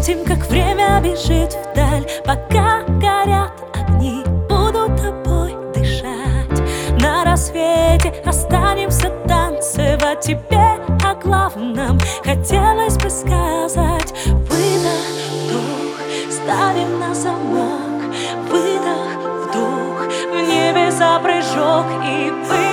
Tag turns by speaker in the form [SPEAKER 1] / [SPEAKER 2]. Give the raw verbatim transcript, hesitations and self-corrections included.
[SPEAKER 1] Видим, как время бежит вдаль, пока горят огни, буду тобой дышать. На рассвете останемся танцевать, тебе о главном хотелось бы сказать. Выдох, вдох, ставим на замок. Выдох, вдох, в небе за прыжок и вы.